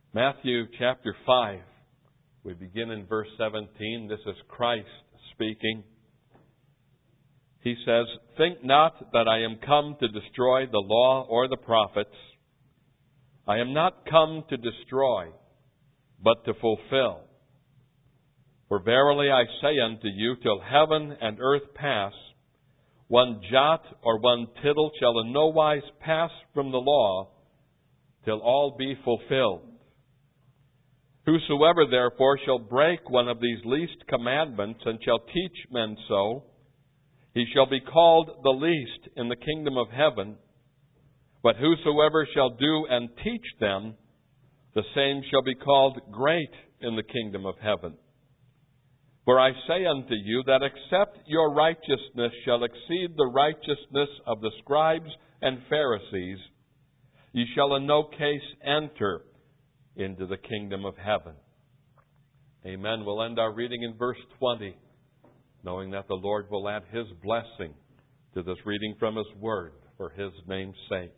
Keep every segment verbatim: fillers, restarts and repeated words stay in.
Matthew chapter five. We begin in verse seventeen. This is Christ speaking. He says, "Think not that I am come to destroy the law or the prophets. I am not come to destroy, but to fulfill. For verily I say unto you, till heaven and earth pass, one jot or one tittle shall in no wise pass from the law, till all be fulfilled. Whosoever therefore shall break one of these least commandments, and shall teach men so, he shall be called the least in the kingdom of heaven. But whosoever shall do and teach them, the same shall be called great in the kingdom of heaven. For I say unto you that except your righteousness shall exceed the righteousness of the scribes and Pharisees, ye shall in no case enter into the kingdom of heaven." Amen. We'll end our reading in verse twenty, knowing that the Lord will add His blessing to this reading from His Word for His name's sake.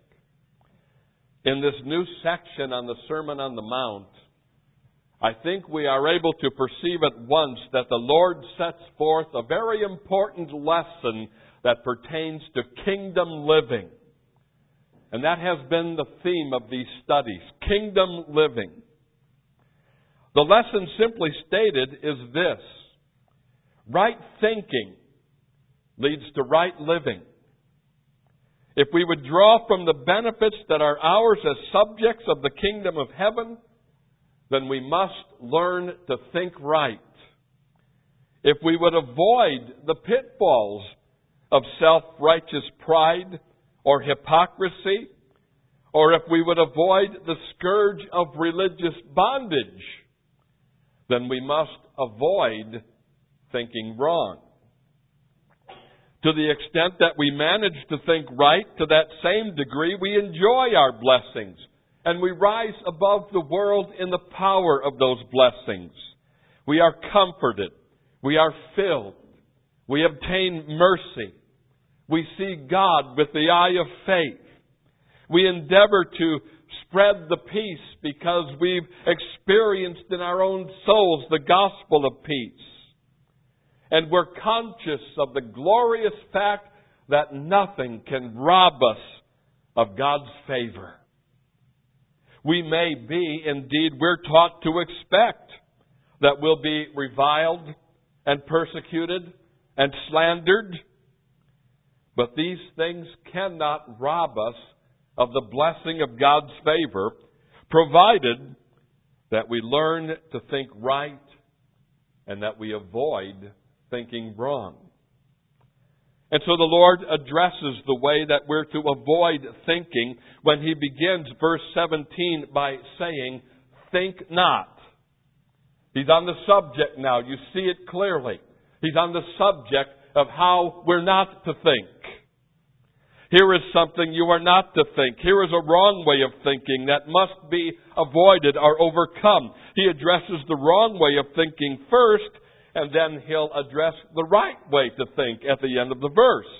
In this new section on the Sermon on the Mount, I think we are able to perceive at once that the Lord sets forth a very important lesson that pertains to kingdom living. And that has been the theme of these studies, kingdom living. The lesson simply stated is this: right thinking leads to right living. If we would draw from the benefits that are ours as subjects of the kingdom of heaven, then we must learn to think right. If we would avoid the pitfalls of self-righteous pride or hypocrisy, or if we would avoid the scourge of religious bondage, then we must avoid thinking wrong. To the extent that we manage to think right, to that same degree we enjoy our blessings, and we rise above the world in the power of those blessings. We are comforted. We are filled. We obtain mercy. We see God with the eye of faith. We endeavor to spread the peace because we've experienced in our own souls the gospel of peace. And we're conscious of the glorious fact that nothing can rob us of God's favor. We may be, indeed, we're taught to expect that we'll be reviled and persecuted and slandered. But these things cannot rob us of the blessing of God's favor, provided that we learn to think right and that we avoid thinking wrong. And so the Lord addresses the way that we're to avoid thinking when He begins verse seventeen by saying, "Think not." He's on the subject now. You see it clearly. He's on the subject of how we're not to think. Here is something you are not to think. Here is a wrong way of thinking that must be avoided or overcome. He addresses the wrong way of thinking first, and then He'll address the right way to think at the end of the verse.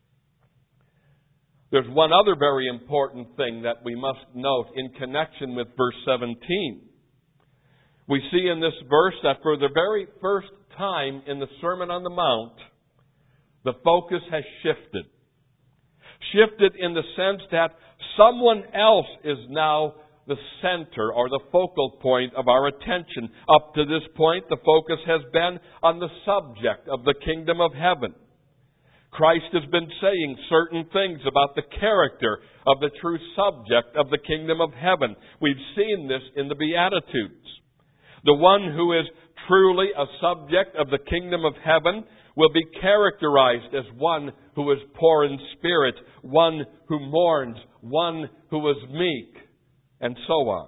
There's one other very important thing that we must note in connection with verse seventeen. We see in this verse that for the very first time in the Sermon on the Mount, the focus has shifted. Shifted in the sense that someone else is now the center or the focal point of our attention. Up to this point, the focus has been on the subject of the kingdom of heaven. Christ has been saying certain things about the character of the true subject of the kingdom of heaven. We've seen this in the Beatitudes. The one who is truly a subject of the kingdom of heaven will be characterized as one who is poor in spirit, one who mourns, one who is meek, and so on.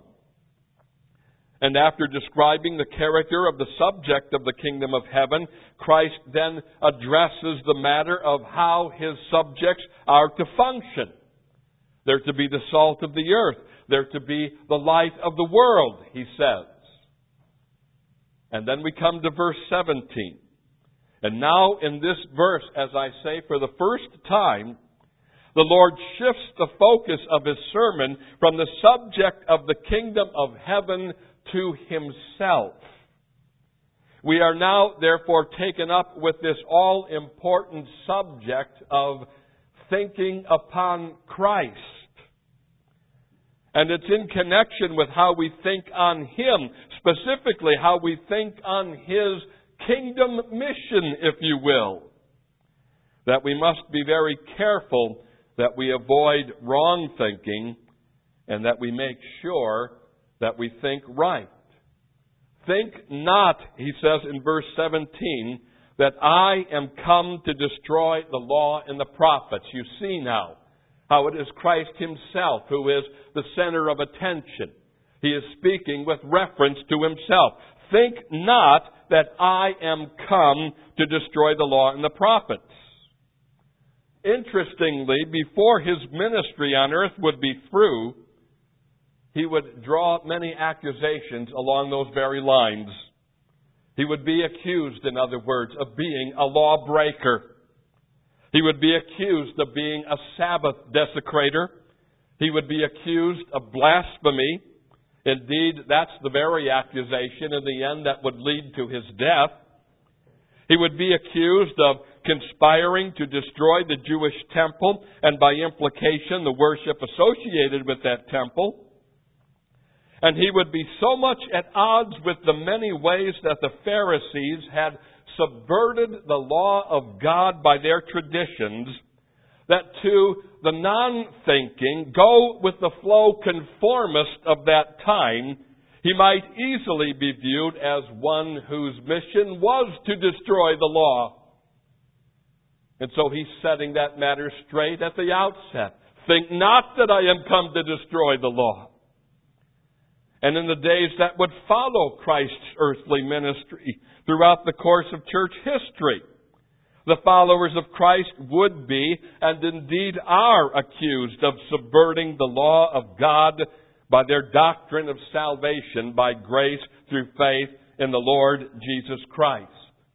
And after describing the character of the subject of the kingdom of heaven, Christ then addresses the matter of how His subjects are to function. They're to be the salt of the earth. They're to be the light of the world, He says. And then we come to verse seventeen. And now in this verse, as I say, for the first time, the Lord shifts the focus of His sermon from the subject of the kingdom of heaven to Himself. We are now, therefore, taken up with this all-important subject of thinking upon Christ. And it's in connection with how we think on Him, specifically how we think on His kingdom mission, if you will. That we must be very careful that we avoid wrong thinking and that we make sure that we think right. Think not, he says in verse seventeen, that I am come to destroy the law and the prophets. You see now how it is Christ Himself who is the center of attention. He is speaking with reference to Himself. Think not that I am come to destroy the law and the prophets. Interestingly, before His ministry on earth would be through, He would draw many accusations along those very lines. He would be accused, in other words, of being a lawbreaker. He would be accused of being a Sabbath desecrator. He would be accused of blasphemy. Indeed, that's the very accusation in the end that would lead to His death. He would be accused of conspiring to destroy the Jewish temple and by implication the worship associated with that temple. And he would be so much at odds with the many ways that the Pharisees had subverted the law of God by their traditions, that to the non-thinking, go with the flow conformist of that time, he might easily be viewed as one whose mission was to destroy the law. And so he's setting that matter straight at the outset. Think not that I am come to destroy the law. And in the days that would follow Christ's earthly ministry, throughout the course of church history, the followers of Christ would be, and indeed are, accused of subverting the law of God by their doctrine of salvation by grace through faith in the Lord Jesus Christ.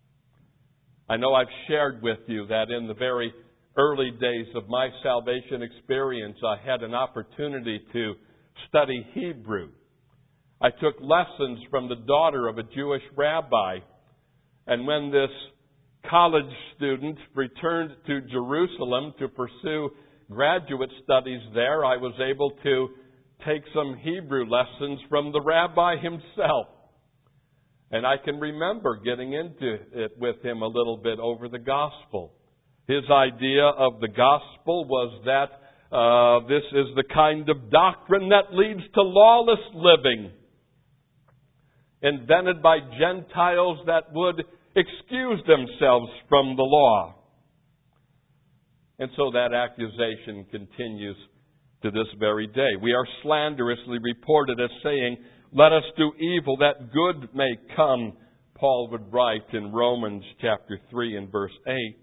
I know I've shared with you that in the very early days of my salvation experience, I had an opportunity to study Hebrew. I took lessons from the daughter of a Jewish rabbi. And when this college student returned to Jerusalem to pursue graduate studies there, I was able to take some Hebrew lessons from the rabbi himself. And I can remember getting into it with him a little bit over the gospel. His idea of the gospel was that uh, this is the kind of doctrine that leads to lawless living, invented by Gentiles that would excuse themselves from the law. And so that accusation continues to this very day. We are slanderously reported as saying, let us do evil that good may come, Paul would write in Romans chapter three and verse eight.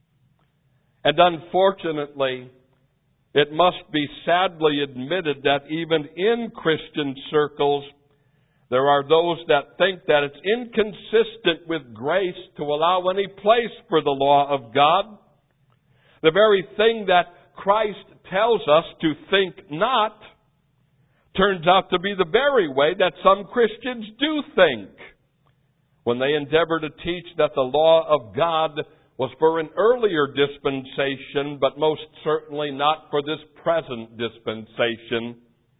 And unfortunately, it must be sadly admitted that even in Christian circles, there are those that think that it's inconsistent with grace to allow any place for the law of God. The very thing that Christ tells us to think not turns out to be the very way that some Christians do think when they endeavor to teach that the law of God was for an earlier dispensation, but most certainly not for this present dispensation.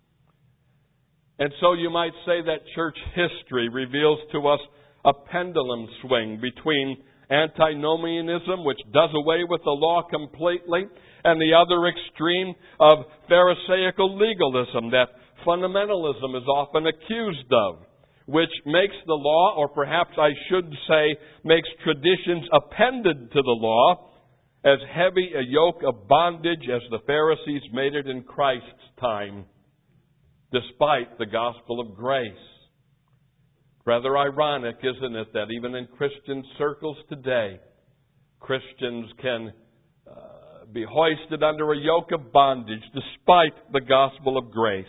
And so you might say that church history reveals to us a pendulum swing between antinomianism, which does away with the law completely, and the other extreme of Pharisaical legalism that fundamentalism is often accused of, which makes the law, or perhaps I should say, makes traditions appended to the law as heavy a yoke of bondage as the Pharisees made it in Christ's time, despite the gospel of grace. Rather ironic, isn't it, that even in Christian circles today, Christians can uh, be hoisted under a yoke of bondage despite the gospel of grace.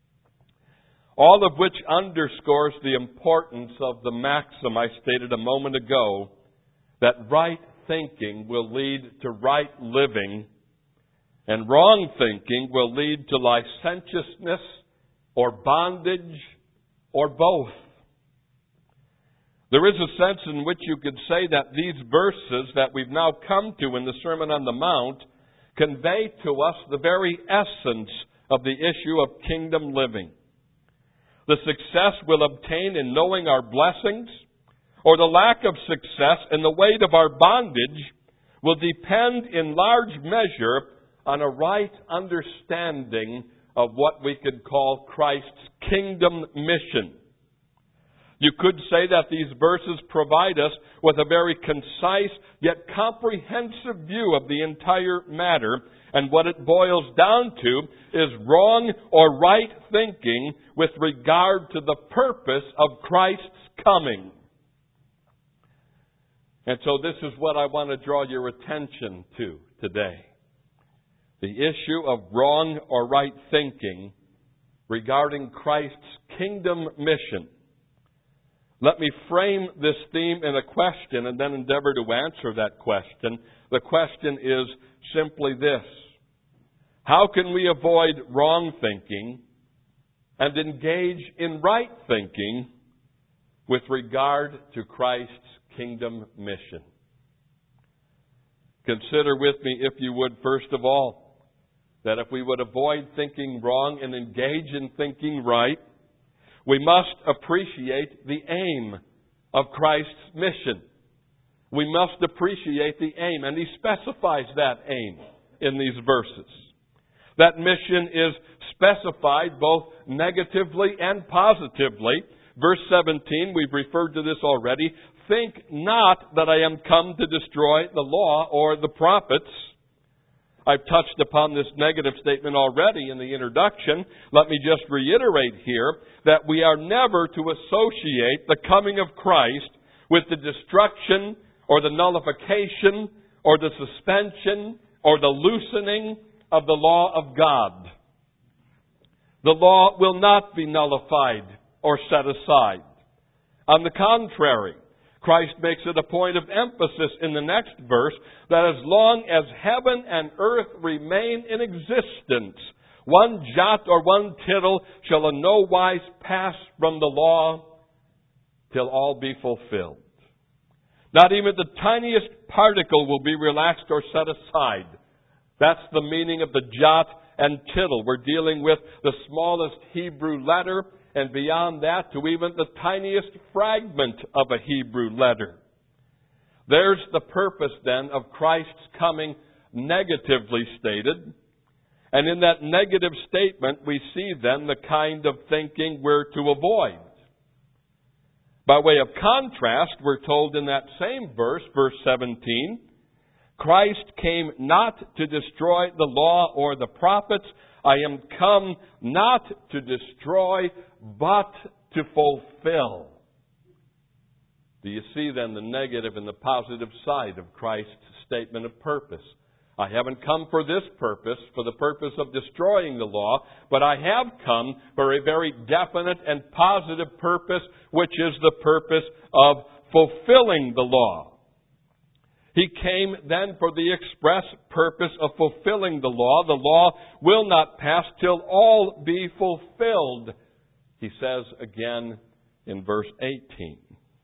All of which underscores the importance of the maxim I stated a moment ago, that right thinking will lead to right living, And wrong thinking will lead to licentiousness or bondage or both. There is a sense in which you could say that these verses that we've now come to in the Sermon on the Mount convey to us the very essence of the issue of kingdom living. The success we'll obtain in knowing our blessings, or the lack of success in the weight of our bondage, will depend in large measure on a right understanding of what we could call Christ's kingdom mission. You could say that these verses provide us with a very concise yet comprehensive view of the entire matter, and what it boils down to is wrong or right thinking with regard to the purpose of Christ's coming. And so this is what I want to draw your attention to today. The issue of wrong or right thinking regarding Christ's kingdom mission. Let me frame this theme in a question and then endeavor to answer that question. The question is simply this: how can we avoid wrong thinking and engage in right thinking with regard to Christ's kingdom mission? Consider with me, if you would, first of all, that if we would avoid thinking wrong and engage in thinking right, we must appreciate the aim of Christ's mission. We must appreciate the aim, and he specifies that aim in these verses. That mission is specified both negatively and positively. Verse seventeen, we've referred to this already. Think not that I am come to destroy the law or the prophets. I've touched upon this negative statement already in the introduction. Let me just reiterate here that we are never to associate the coming of Christ with the destruction or the nullification or the suspension or the loosening of the law of God. The law will not be nullified or set aside. On the contrary, Christ makes it a point of emphasis in the next verse that as long as heaven and earth remain in existence, one jot or one tittle shall in no wise pass from the law till all be fulfilled. Not even the tiniest particle will be relaxed or set aside. That's the meaning of the jot and tittle. We're dealing with the smallest Hebrew letter, and beyond that, to even the tiniest fragment of a Hebrew letter. There's the purpose, then, of Christ's coming negatively stated. And in that negative statement, we see, then, the kind of thinking we're to avoid. By way of contrast, we're told in that same verse, verse seventeen, Christ came not to destroy the law or the prophets. I am come not to destroy, but to fulfill. Do you see then the negative and the positive side of Christ's statement of purpose? I haven't come for this purpose, for the purpose of destroying the law, but I have come for a very definite and positive purpose, which is the purpose of fulfilling the law. He came then for the express purpose of fulfilling the law. The law will not pass till all be fulfilled, he says again in verse eighteen.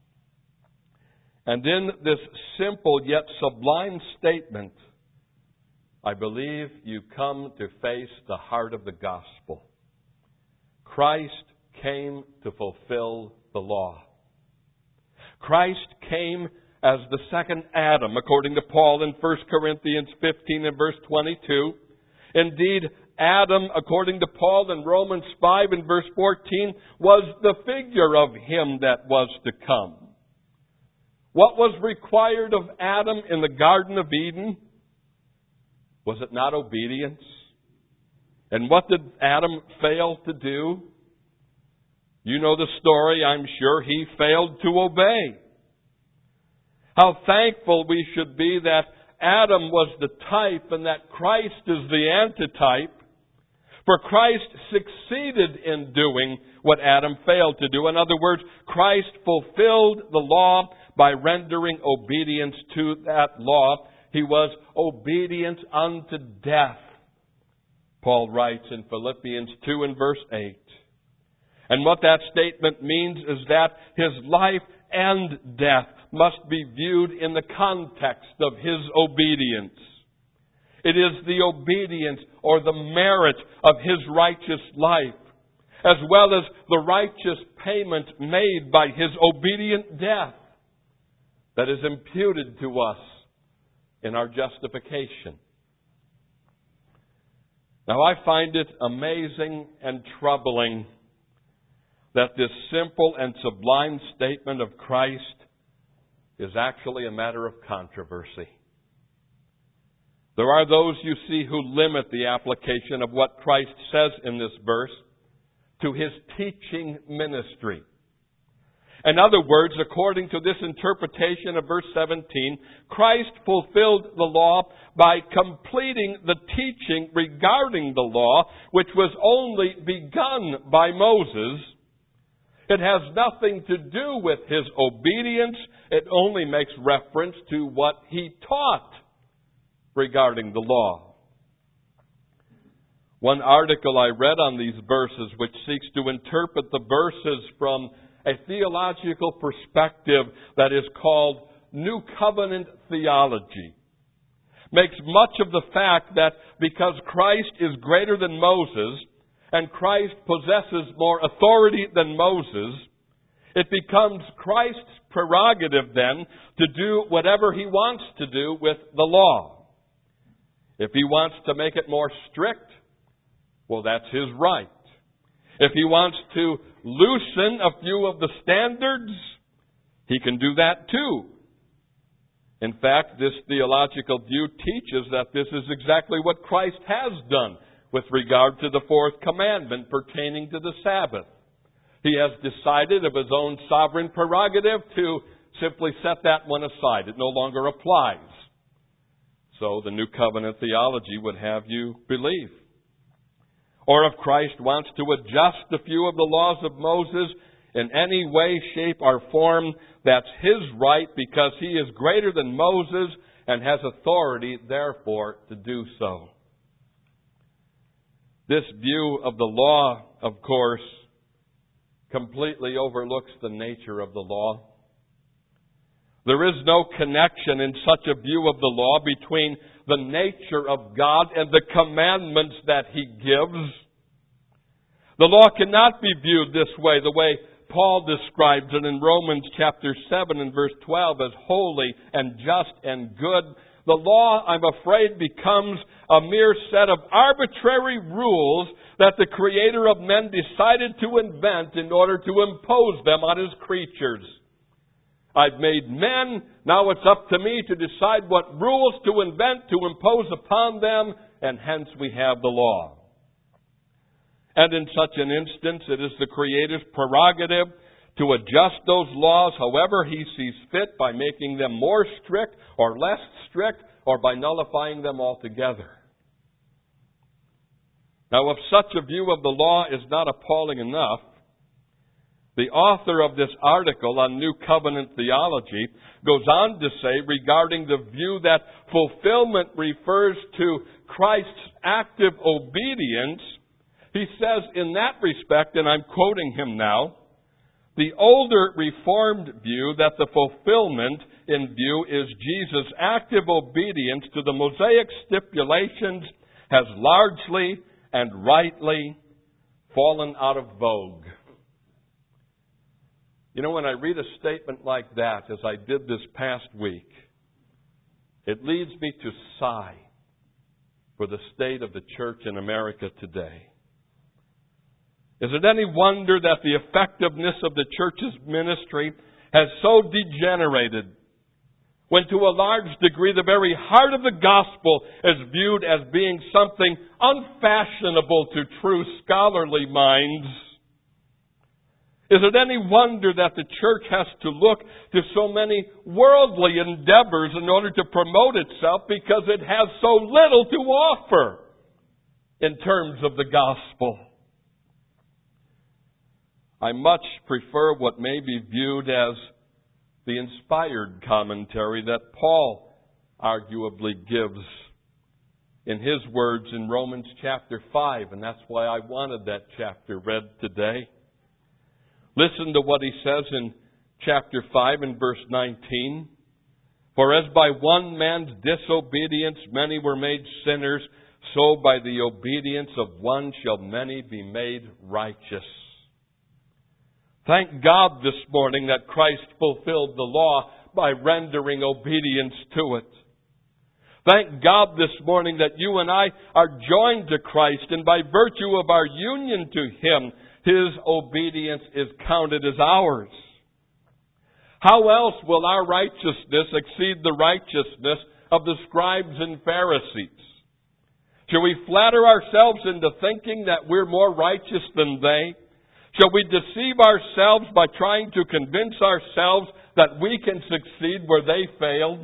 And in this simple yet sublime statement, I believe you come to face the heart of the gospel. Christ came to fulfill the law. Christ came as the second Adam, according to Paul in First Corinthians fifteen and verse twenty-two. Indeed, Adam, according to Paul in Romans five and verse fourteen, was the figure of him that was to come. What was required of Adam in the Garden of Eden? Was it not obedience? And what did Adam fail to do? You know the story, I'm sure. He failed to obey. How thankful we should be that Adam was the type and that Christ is the antitype. For Christ succeeded in doing what Adam failed to do. In other words, Christ fulfilled the law by rendering obedience to that law. He was obedient unto death. Paul writes in Philippians two and verse eight. And what that statement means is that his life and death must be viewed in the context of his obedience. It is the obedience or the merit of his righteous life, as well as the righteous payment made by his obedient death, that is imputed to us in our justification. Now, I find it amazing and troubling that this simple and sublime statement of Christ is actually a matter of controversy. There are those, you see, who limit the application of what Christ says in this verse to his teaching ministry. In other words, according to this interpretation of verse seventeen, Christ fulfilled the law by completing the teaching regarding the law, which was only begun by Moses. It has nothing to do with his obedience. It only makes reference to what he taught regarding the law. One article I read on these verses, which seeks to interpret the verses from a theological perspective that is called New Covenant theology, makes much of the fact that because Christ is greater than Moses and Christ possesses more authority than Moses, it becomes Christ's prerogative then to do whatever he wants to do with the law. If he wants to make it more strict, well, that's his right. If he wants to loosen a few of the standards, he can do that too. In fact, this theological view teaches that this is exactly what Christ has done with regard to the fourth commandment pertaining to the Sabbath. He has decided of his own sovereign prerogative to simply set that one aside. It no longer applies. So the New Covenant theology would have you believe. Or if Christ wants to adjust a few of the laws of Moses in any way, shape, or form, that's his right because he is greater than Moses and has authority, therefore, to do so. This view of the law, of course, completely overlooks the nature of the law. There is no connection in such a view of the law between the nature of God and the commandments that he gives. The law cannot be viewed this way, the way Paul describes it in Romans chapter seven and verse twelve as holy and just and good. The law, I'm afraid, becomes a mere set of arbitrary rules that the Creator of men decided to invent in order to impose them on his creatures. I've made men, now it's up to me to decide what rules to invent, to impose upon them, and hence we have the law. And in such an instance, it is the Creator's prerogative to adjust those laws however he sees fit by making them more strict or less strict or by nullifying them altogether. Now, if such a view of the law is not appalling enough, the author of this article on New Covenant theology goes on to say regarding the view that fulfillment refers to Christ's active obedience, he says in that respect, and I'm quoting him now, the older Reformed view that the fulfillment in view is Jesus' active obedience to the Mosaic stipulations has largely and rightly fallen out of vogue. You know, when I read a statement like that, as I did this past week, it leads me to sigh for the state of the church in America today. Is it any wonder that the effectiveness of the church's ministry has so degenerated when to a large degree the very heart of the gospel is viewed as being something unfashionable to true scholarly minds? Is it any wonder that the church has to look to so many worldly endeavors in order to promote itself because it has so little to offer in terms of the gospel? I much prefer what may be viewed as the inspired commentary that Paul arguably gives in his words in Romans chapter five, and that's why I wanted that chapter read today. Listen to what he says in chapter five and verse nineteen. For as by one man's disobedience many were made sinners, so by the obedience of one shall many be made righteous. Thank God this morning that Christ fulfilled the law by rendering obedience to it. Thank God this morning that you and I are joined to Christ, and by virtue of our union to Him, His obedience is counted as ours. How else will our righteousness exceed the righteousness of the scribes and Pharisees? Shall we flatter ourselves into thinking that we're more righteous than they? Shall we deceive ourselves by trying to convince ourselves that we can succeed where they failed?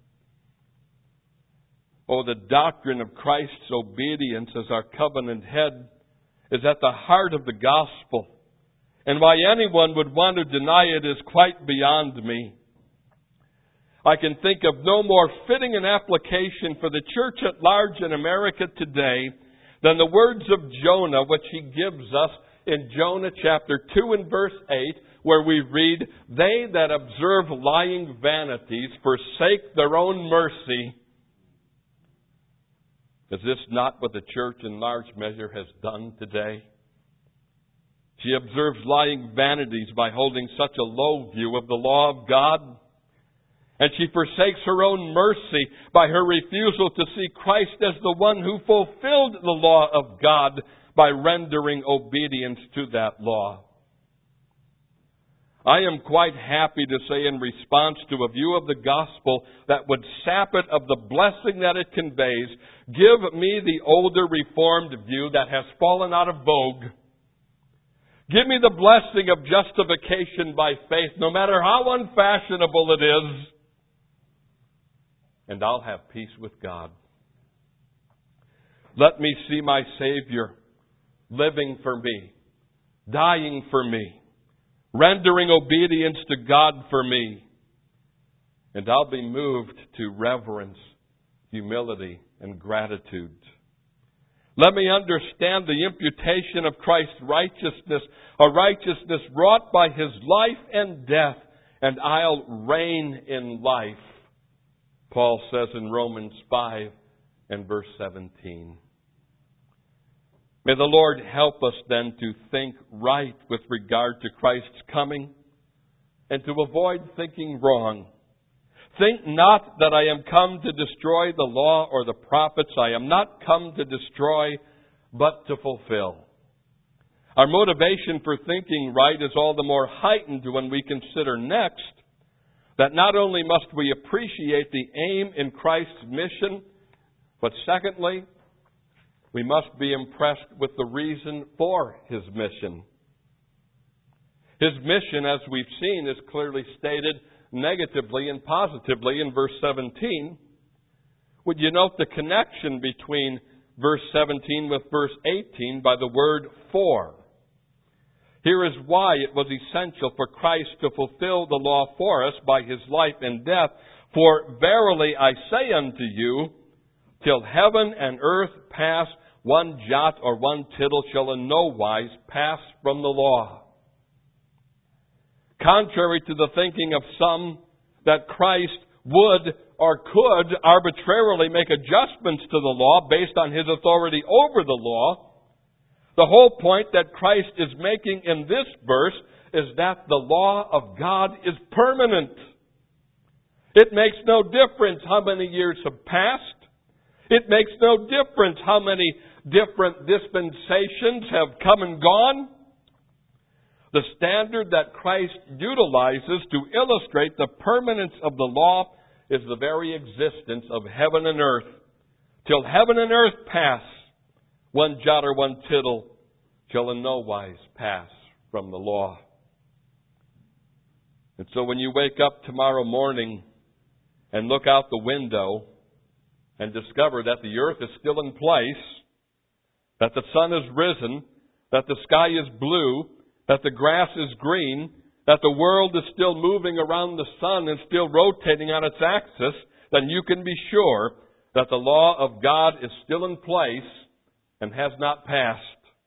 Oh, the doctrine of Christ's obedience as our covenant head is at the heart of the gospel. And why anyone would want to deny it is quite beyond me. I can think of no more fitting an application for the church at large in America today than the words of Jonah, which he gives us in Jonah chapter two and verse eight, where we read, "They that observe lying vanities forsake their own mercy." Is this not what the church in large measure has done today? She observes lying vanities by holding such a low view of the law of God. And she forsakes her own mercy by her refusal to see Christ as the one who fulfilled the law of God by rendering obedience to that law. I am quite happy to say in response to a view of the gospel that would sap it of the blessing that it conveys, give me the older Reformed view that has fallen out of vogue. Give me the blessing of justification by faith, no matter how unfashionable it is, and I'll have peace with God. Let me see my Savior living for me, dying for me, rendering obedience to God for me, and I'll be moved to reverence, humility, and gratitude. Let me understand the imputation of Christ's righteousness, a righteousness wrought by His life and death, and I'll reign in life, Paul says in Romans five and verse seventeen. May the Lord help us then to think right with regard to Christ's coming and to avoid thinking wrong. Think not that I am come to destroy the law or the prophets. I am not come to destroy, but to fulfill. Our motivation for thinking right is all the more heightened when we consider next that not only must we appreciate the aim in Christ's mission, but secondly, we must be impressed with the reason for His mission. His mission, as we've seen, is clearly stated negatively and positively in verse seventeen. Would you note the connection between verse seventeen with verse eighteen by the word for? Here is why it was essential for Christ to fulfill the law for us by His life and death. For verily I say unto you, till heaven and earth pass, one jot or one tittle shall in no wise pass from the law. Contrary to the thinking of some that Christ would or could arbitrarily make adjustments to the law based on His authority over the law, the whole point that Christ is making in this verse is that the law of God is permanent. It makes no difference how many years have passed. It makes no difference how many different dispensations have come and gone. The standard that Christ utilizes to illustrate the permanence of the law is the very existence of heaven and earth. Till heaven and earth pass, one jot or one tittle shall in no wise pass from the law. And so when you wake up tomorrow morning and look out the window and discover that the earth is still in place, that the sun has risen, that the sky is blue, that the grass is green, that the world is still moving around the sun and still rotating on its axis, then you can be sure that the law of God is still in place and has not passed.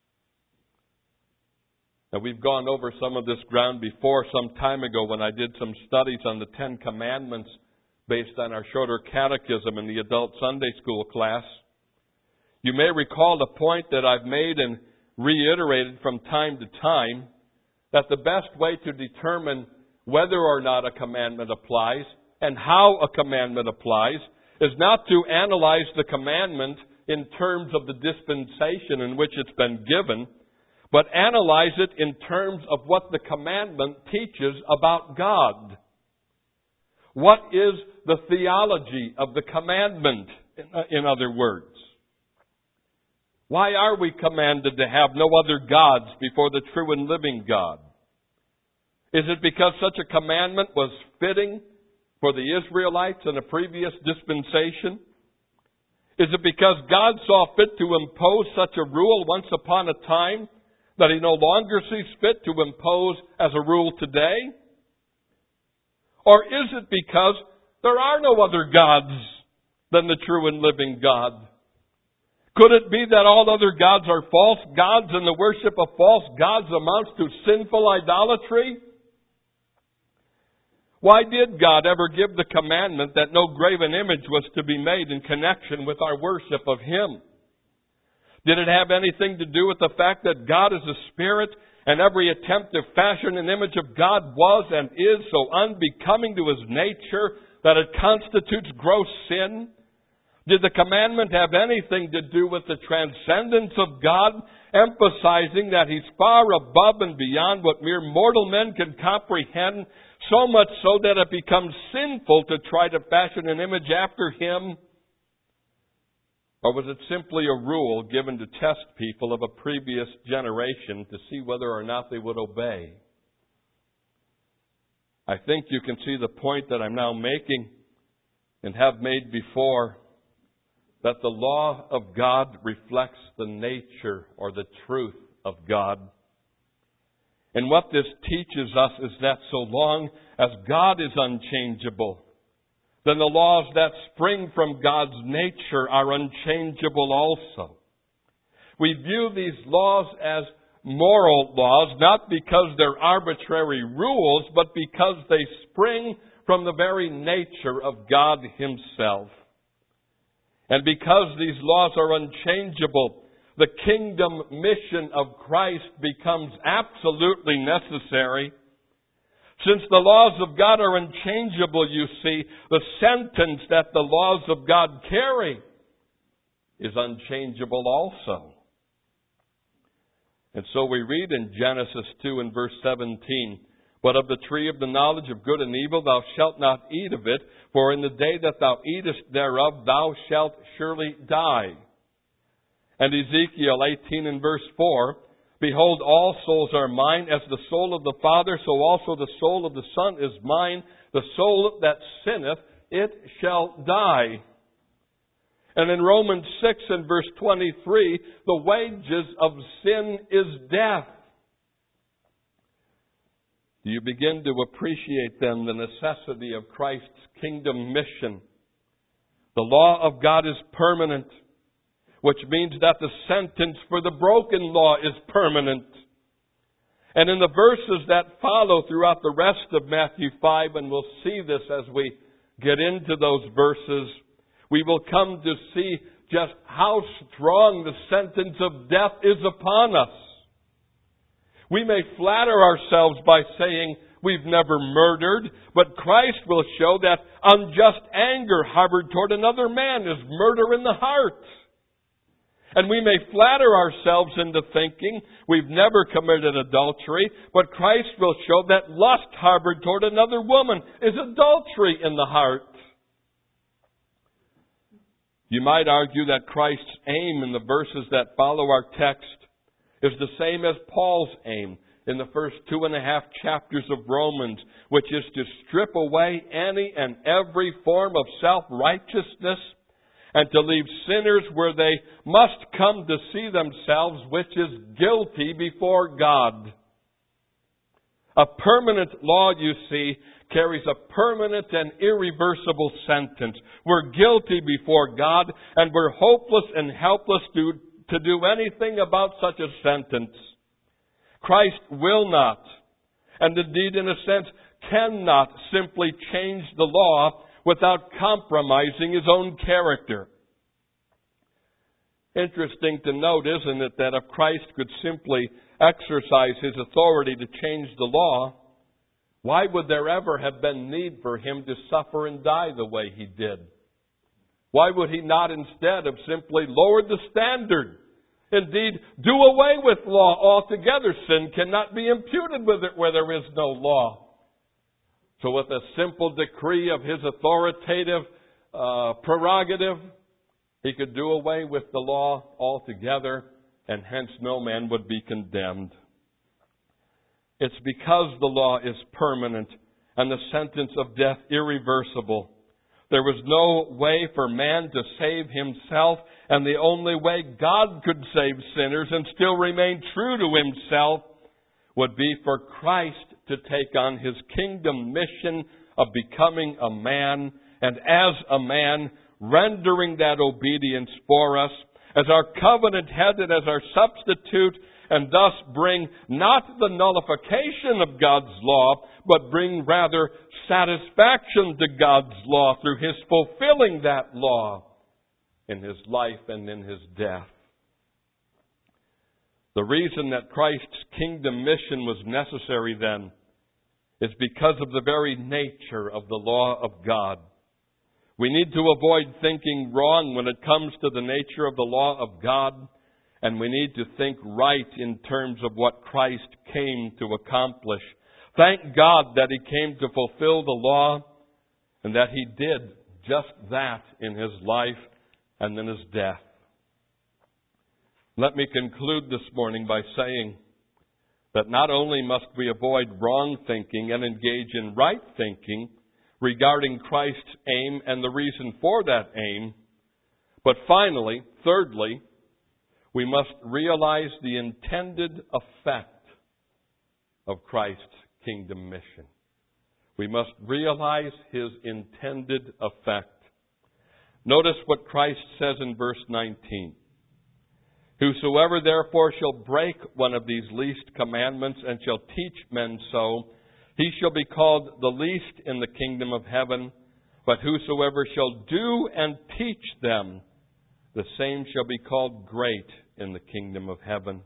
Now, we've gone over some of this ground before some time ago when I did some studies on the Ten Commandments based on our shorter catechism in the adult Sunday school class. You may recall the point that I've made and reiterated from time to time, that the best way to determine whether or not a commandment applies and how a commandment applies is not to analyze the commandment in terms of the dispensation in which it's been given, but analyze it in terms of what the commandment teaches about God. What is the theology of the commandment, in other words? Why are we commanded to have no other gods before the true and living God? Is it because such a commandment was fitting for the Israelites in a previous dispensation? Is it because God saw fit to impose such a rule once upon a time that He no longer sees fit to impose as a rule today? Or is it because there are no other gods than the true and living God? Could it be that all other gods are false gods and the worship of false gods amounts to sinful idolatry? Why did God ever give the commandment that no graven image was to be made in connection with our worship of Him? Did it have anything to do with the fact that God is a spirit and every attempt to fashion an image of God was and is so unbecoming to His nature that it constitutes gross sin? Did the commandment have anything to do with the transcendence of God, emphasizing that He's far above and beyond what mere mortal men can comprehend, so much so that it becomes sinful to try to fashion an image after Him? Or was it simply a rule given to test people of a previous generation to see whether or not they would obey? I think you can see the point that I'm now making and have made before, that the law of God reflects the nature or the truth of God. And what this teaches us is that so long as God is unchangeable, then the laws that spring from God's nature are unchangeable also. We view these laws as moral laws, not because they're arbitrary rules, but because they spring from the very nature of God Himself. And because these laws are unchangeable, the kingdom mission of Christ becomes absolutely necessary. Since the laws of God are unchangeable, you see, the sentence that the laws of God carry is unchangeable also. And so we read in Genesis two and verse seventeen, "But of the tree of the knowledge of good and evil thou shalt not eat of it, for in the day that thou eatest thereof thou shalt surely die." And Ezekiel eighteen and verse four, "Behold, all souls are mine, as the soul of the Father, so also the soul of the Son is mine. The soul that sinneth, it shall die." And in Romans six and verse twenty-three, "The wages of sin is death." Do you begin to appreciate then the necessity of Christ's kingdom mission? The law of God is permanent, which means that the sentence for the broken law is permanent. And in the verses that follow throughout the rest of Matthew five, and we'll see this as we get into those verses, we will come to see just how strong the sentence of death is upon us. We may flatter ourselves by saying we've never murdered, but Christ will show that unjust anger harbored toward another man is murder in the heart. And we may flatter ourselves into thinking we've never committed adultery, but Christ will show that lust harbored toward another woman is adultery in the heart. You might argue that Christ's aim in the verses that follow our text is the same as Paul's aim in the first two and a half chapters of Romans, which is to strip away any and every form of self-righteousness and to leave sinners where they must come to see themselves, which is guilty before God. A permanent law, you see, carries a permanent and irreversible sentence. We're guilty before God, and we're hopeless and helpless to, to do anything about such a sentence. Christ will not, and indeed in a sense cannot, simply change the law without compromising His own character. Interesting to note, isn't it, that if Christ could simply exercise His authority to change the law, why would there ever have been need for Him to suffer and die the way He did? Why would He not instead have simply lowered the standard? Indeed, do away with law altogether. Sin cannot be imputed with it where there is no law. So with a simple decree of His authoritative uh, prerogative, He could do away with the law altogether, and hence no man would be condemned. It's because the law is permanent and the sentence of death irreversible. There was no way for man to save himself, and the only way God could save sinners and still remain true to Himself would be for Christ to take on His kingdom mission of becoming a man, and as a man, rendering that obedience for us, as our covenant head and as our substitute, and thus bring not the nullification of God's law, but bring rather satisfaction to God's law through His fulfilling that law in His life and in His death. The reason that Christ's kingdom mission was necessary then is because of the very nature of the law of God. We need to avoid thinking wrong when it comes to the nature of the law of God, and we need to think right in terms of what Christ came to accomplish. Thank God that He came to fulfill the law, and that He did just that in His life and in His death. Let me conclude this morning by saying that not only must we avoid wrong thinking and engage in right thinking regarding Christ's aim and the reason for that aim, but finally, thirdly, we must realize the intended effect of Christ's kingdom mission. We must realize His intended effect. Notice what Christ says in verse nineteen. Whosoever therefore shall break one of these least commandments and shall teach men so, he shall be called the least in the kingdom of heaven. But whosoever shall do and teach them, the same shall be called great in the kingdom of heaven.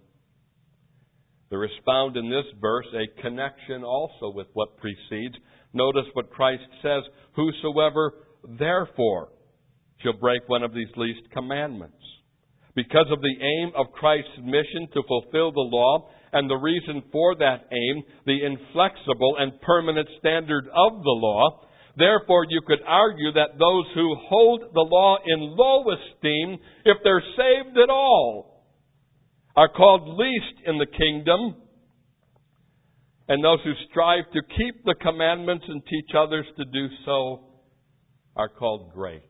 There is found in this verse a connection also with what precedes. Notice what Christ says, whosoever therefore shall break one of these least commandments. Because of the aim of Christ's mission to fulfill the law, and the reason for that aim, the inflexible and permanent standard of the law, therefore you could argue that those who hold the law in low esteem, if they're saved at all, are called least in the kingdom, and those who strive to keep the commandments and teach others to do so are called great.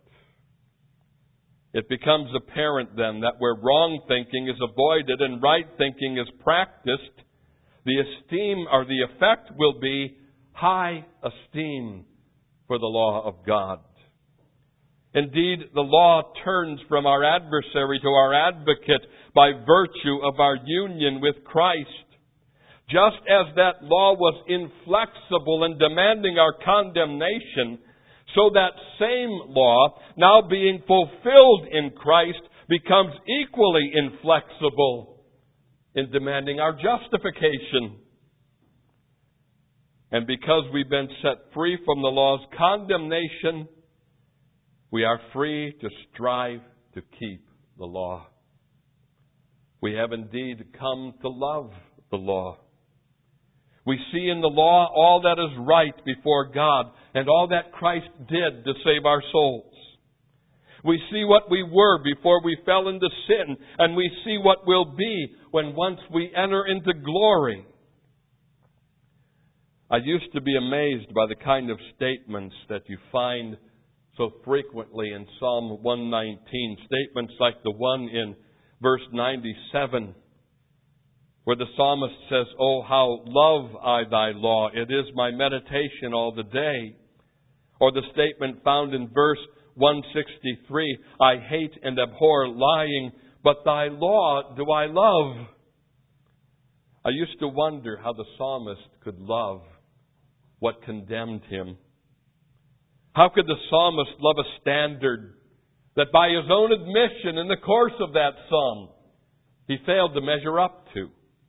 It becomes apparent then that where wrong thinking is avoided and right thinking is practiced, the esteem or the effect will be high esteem for the law of God. Indeed, the law turns from our adversary to our advocate by virtue of our union with Christ. Just as that law was inflexible in demanding our condemnation, so that same law, now being fulfilled in Christ, becomes equally inflexible in demanding our justification. And because we've been set free from the law's condemnation, we are free to strive to keep the law. We have indeed come to love the law. We see in the law all that is right before God and all that Christ did to save our souls. We see what we were before we fell into sin, and we see what we'll be when once we enter into glory. I used to be amazed by the kind of statements that you find so frequently in Psalm one nineteen, statements like the one in verse ninety-seven. where the psalmist says, "Oh, how love I thy law. It is my meditation all the day." Or the statement found in verse one sixty-three, "I hate and abhor lying, but thy law do I love." I used to wonder how the psalmist could love what condemned him. How could the psalmist love a standard that by his own admission in the course of that psalm he failed to measure up to?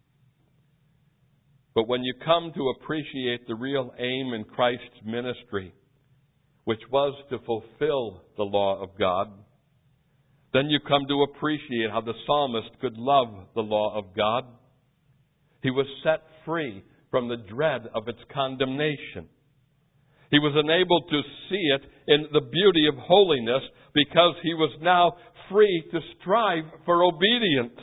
But when you come to appreciate the real aim in Christ's ministry, which was to fulfill the law of God, then you come to appreciate how the psalmist could love the law of God. He was set free from the dread of its condemnation. He was enabled to see it in the beauty of holiness because he was now free to strive for obedience.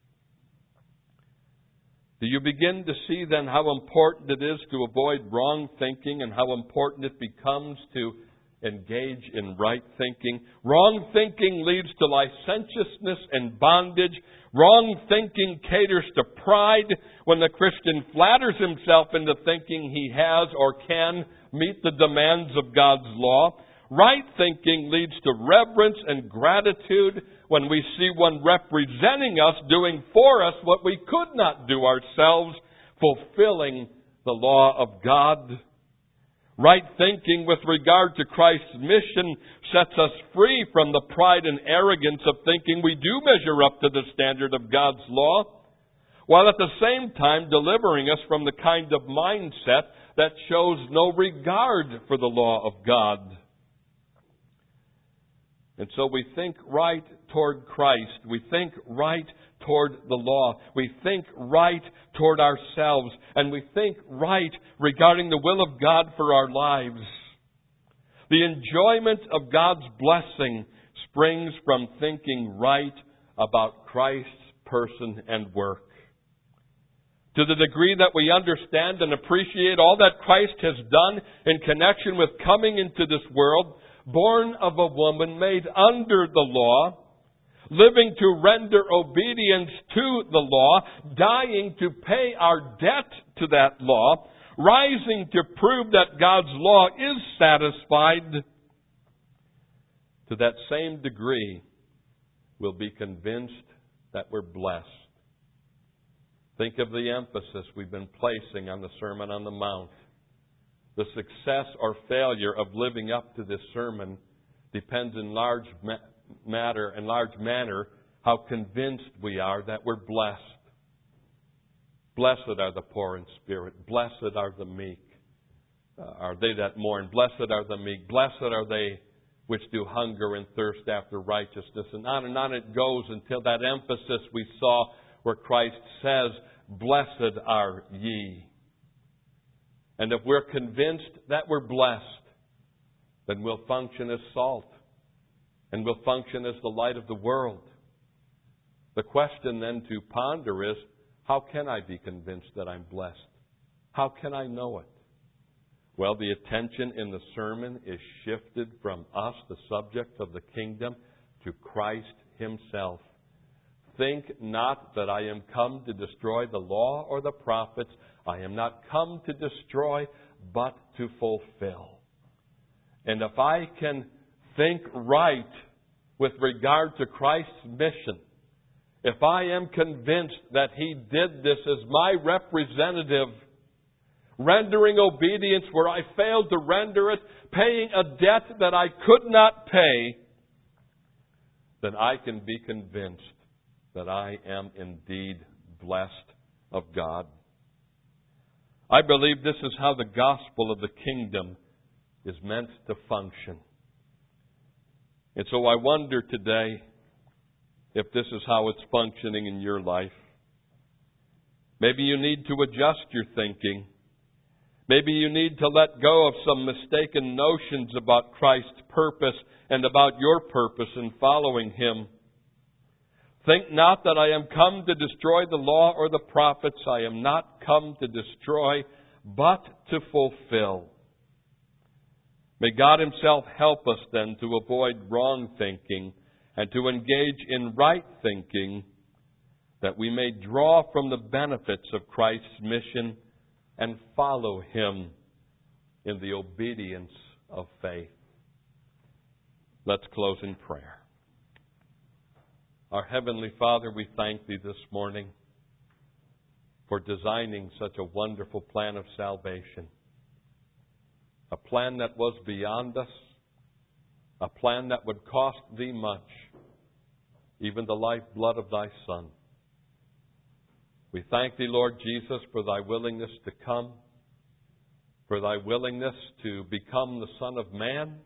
Do you begin to see then how important it is to avoid wrong thinking and how important it becomes to engage in right thinking? Wrong thinking leads to licentiousness and bondage. Wrong thinking caters to pride when the Christian flatters himself into thinking he has or can meet the demands of God's law. Right thinking leads to reverence and gratitude when we see one representing us doing for us what we could not do ourselves, fulfilling the law of God. Right thinking with regard to Christ's mission sets us free from the pride and arrogance of thinking we do measure up to the standard of God's law, while at the same time delivering us from the kind of mindset that shows no regard for the law of God. And so we think right toward Christ. We think right toward the law. We think right toward ourselves. And we think right regarding the will of God for our lives. The enjoyment of God's blessing springs from thinking right about Christ's person and work. To the degree that we understand and appreciate all that Christ has done in connection with coming into this world, born of a woman, made under the law, living to render obedience to the law, dying to pay our debt to that law, rising to prove that God's law is satisfied, to that same degree we'll be convinced that we're blessed. Think of the emphasis we've been placing on the Sermon on the Mount. The success or failure of living up to this sermon depends in large ma- matter, in large manner, how convinced we are that we're blessed. Blessed are the poor in spirit. Blessed are the meek. Uh, are they that mourn? Blessed are the meek. Blessed are they which do hunger and thirst after righteousness. And on and on it goes until that emphasis we saw where Christ says, "Blessed are ye." And if we're convinced that we're blessed, then we'll function as salt. And we'll function as the light of the world. The question then to ponder is, how can I be convinced that I'm blessed? How can I know it? Well, the attention in the sermon is shifted from us, the subject of the kingdom, to Christ Himself. Think not that I am come to destroy the law or the prophets. I am not come to destroy, but to fulfill. And if I can think right with regard to Christ's mission, if I am convinced that He did this as my representative, rendering obedience where I failed to render it, paying a debt that I could not pay, then I can be convinced that I am indeed blessed of God. I believe this is how the gospel of the kingdom is meant to function. And so I wonder today if this is how it's functioning in your life. Maybe you need to adjust your thinking. Maybe you need to let go of some mistaken notions about Christ's purpose and about your purpose in following Him. Think not that I am come to destroy the law or the prophets. I am not come to destroy, but to fulfill. May God Himself help us then to avoid wrong thinking and to engage in right thinking, that we may draw from the benefits of Christ's mission and follow Him in the obedience of faith. Let's close in prayer. Our Heavenly Father, we thank Thee this morning for designing such a wonderful plan of salvation. A plan that was beyond us, a plan that would cost Thee much, even the lifeblood of Thy Son. We thank Thee, Lord Jesus, for Thy willingness to come, for Thy willingness to become the Son of Man.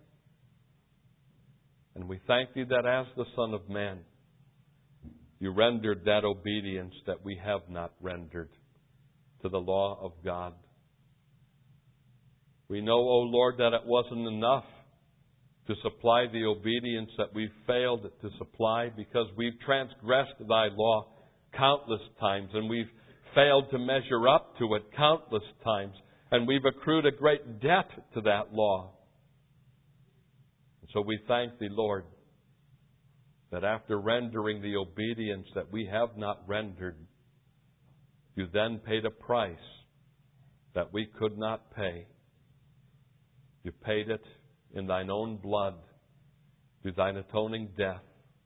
And we thank Thee that as the Son of Man, You rendered that obedience that we have not rendered to the law of God. We know, O Lord, that it wasn't enough to supply the obedience that we've failed to supply, because we've transgressed Thy law countless times, and we've failed to measure up to it countless times, and we've accrued a great debt to that law. And so we thank Thee, Lord, that after rendering the obedience that we have not rendered, You then paid a price that we could not pay. You paid it in Thine own blood through Thine atoning death.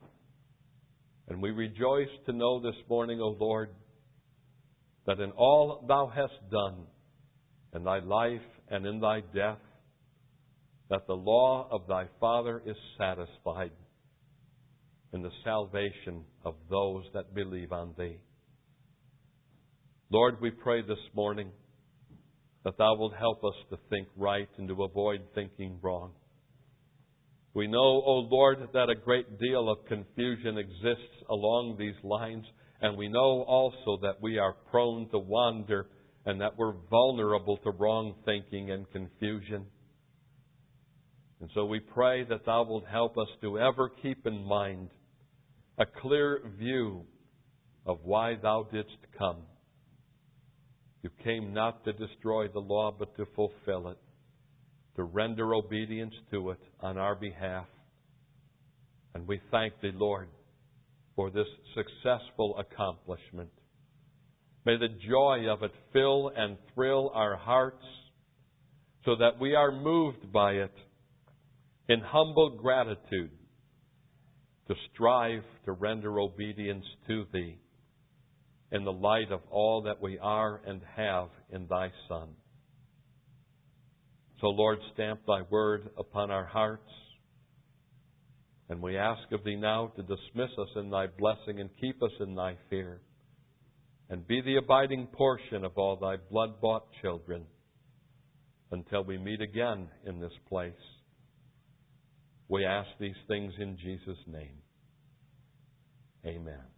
And we rejoice to know this morning, O Lord, that in all Thou hast done, in Thy life and in Thy death, that the law of Thy Father is satisfied in the salvation of those that believe on Thee. Lord, we pray this morning that Thou wilt help us to think right and to avoid thinking wrong. We know, O Lord, that a great deal of confusion exists along these lines, and we know also that we are prone to wander and that we're vulnerable to wrong thinking and confusion. And so we pray that Thou wilt help us to ever keep in mind a clear view of why Thou didst come. You came not to destroy the law, but to fulfill it, to render obedience to it on our behalf. And we thank Thee, Lord, for this successful accomplishment. May the joy of it fill and thrill our hearts so that we are moved by it in humble gratitude to strive to render obedience to Thee in the light of all that we are and have in Thy Son. So, Lord, stamp Thy word upon our hearts, and we ask of Thee now to dismiss us in Thy blessing and keep us in Thy fear, and be the abiding portion of all Thy blood-bought children until we meet again in this place. We ask these things in Jesus' name. Amen.